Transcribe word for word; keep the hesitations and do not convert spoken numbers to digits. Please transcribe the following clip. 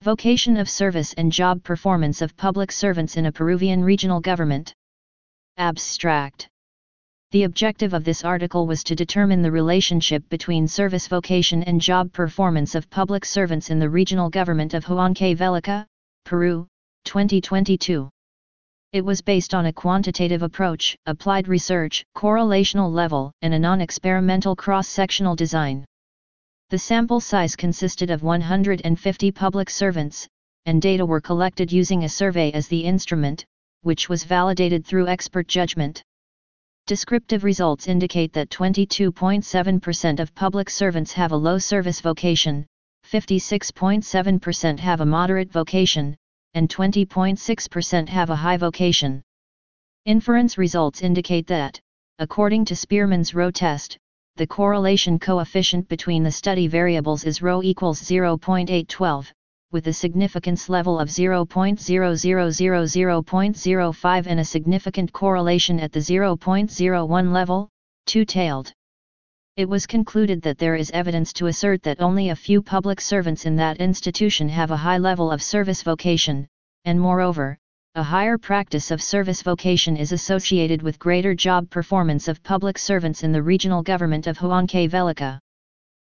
Vocation of service and job performance of public servants in a Peruvian regional government. Abstract. The objective of this article was to determine the relationship between service vocation and job performance of public servants in the regional government of Huancavelica, Peru, twenty twenty-two. It was based on a quantitative approach, applied research, correlational level, and a non-experimental cross-sectional design. The sample size consisted of one hundred fifty public servants, and data were collected using a survey as the instrument, which was validated through expert judgment. Descriptive results indicate that twenty-two point seven percent of public servants have a low service vocation, fifty-six point seven percent have a moderate vocation, and twenty point six percent have a high vocation. Inference results indicate that, according to Spearman's Rho test, the correlation coefficient between the study variables is ρ equals zero point eight one two, with a significance level of zero point zero zero zero to zero point zero five and a significant correlation at the zero point zero one level, two-tailed. It was concluded that there is evidence to assert that only a few public servants in that institution have a high level of service vocation, and moreover, a higher practice of service vocation is associated with greater job performance of public servants in the regional government of Huancavelica.